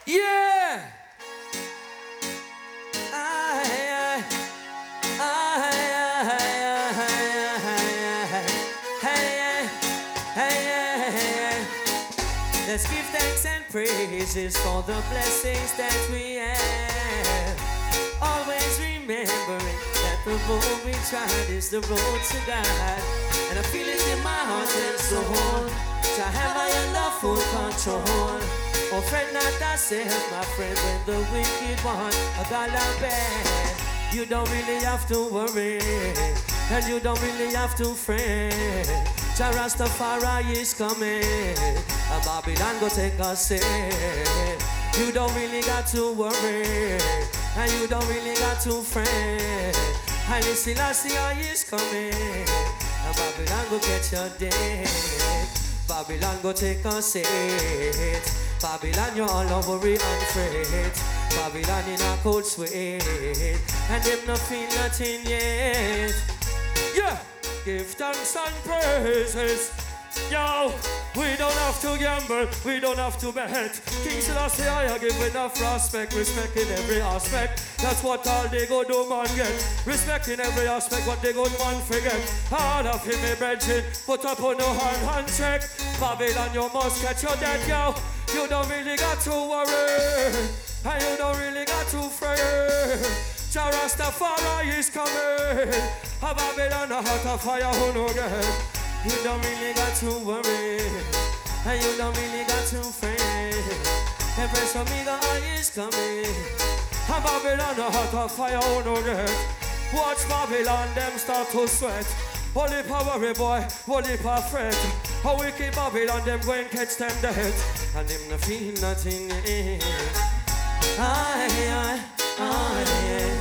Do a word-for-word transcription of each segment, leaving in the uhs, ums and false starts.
Yeah! Aye, aye, aye, aye, aye, aye, aye. Let's give thanks and praises for the blessings that we have. Always remembering that the road we tried is the road to God. And I feel it in my heart and soul. To have I enough full control. Oh, friend, not thyself, my friend, when the wicked one a got bad. You don't really have to worry, and you don't really have to fret. Jah Rastafari is coming, and Babylon go take a seat. You don't really got to worry, and you don't really got to fret. Haile Selassie is coming, and Babylon go get your dead. Babylon go take a seat. Babylon, you're all over worry and fret. Babylon in a cold sweat, and them not feel nothing yet. Yeah, give thanks and praises. Yo, we don't have to gamble, we don't have to bet. King Selassie, I give enough respect, respect in every aspect. That's what all they go do man get. Respect in every aspect, what they go man forget. All of him a brethren, put up on no hand hand check. Babylon, you must catch your death, yo. You don't really got to worry, and you don't really got to fret. Jah Rastafari is coming. A Babylon, a heart of fire, who no get. You don't really got to worry, and you don't really got to fret. Every amigo is coming. A Babylon, a heart of fire, who no get. Watch Babylon, them start to sweat. Holy power, boy, holy power fret. How wicked Babylon, them go and catch them dead. And them no feel nothing. Aye, aye, aye, aye.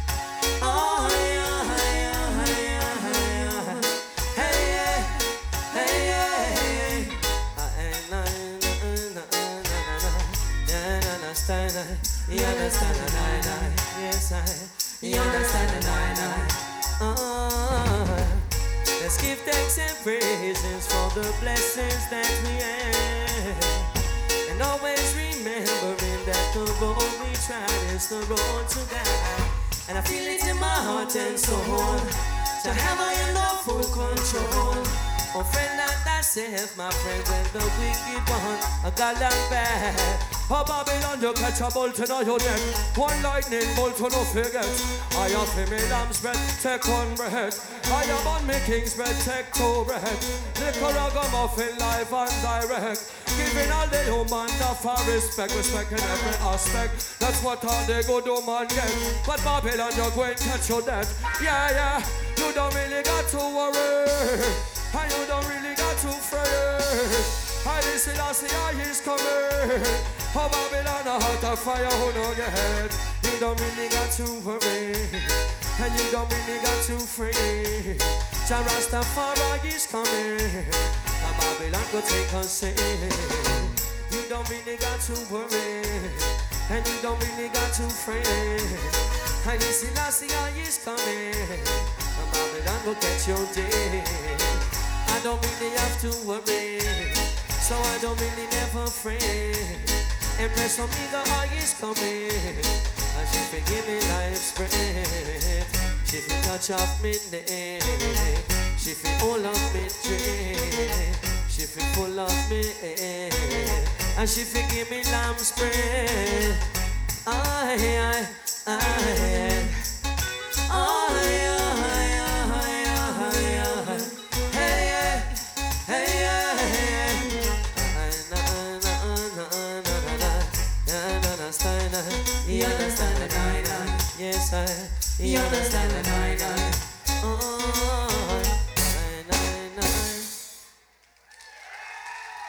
You understand the nine nine, yes I. You understand the nine nine. Oh, let's give thanks and praises for the blessings that we have, and always remembering that the road we tried is the road to God. And I feel it in my heart and soul to have I enough full control. Oh, friend, not thyself, my friend, when the wicked one a got bad. Oh, Babylon, you catch a bolt in your neck. One lightning bolt, you no forget. I offer me lamb's bread, take one bread. I am on me king's bread, take two bread. Liquor ragamuffin, live and direct. Giving all the human the for respect, respect in every aspect. That's what all the good human get. But Babylon, you're going to catch your death. Yeah, yeah, you don't really got to worry, and you don't really got to fret. Haile Selassie is coming. Oh, Babylon, a heart of fire, who no get. You don't really got to worry, and you don't really got to fret. Jah Rastafari is coming, and Babylon go take a seat. You don't really got to worry, and you don't really got to fret. Haile Selassie is coming, and Babylon go catch your day. I don't really have to worry, so I don't really never fret. Empress Omega is coming, and she fi give me life's breath. She fi touch up me neck, she fi hold up me drink, she fi pull up me head, and she fi give me lamb's bread. Aye, aye, aye, aye, aye, aye. You understand the nine nine, yes I. You understand the nine nine. Oh.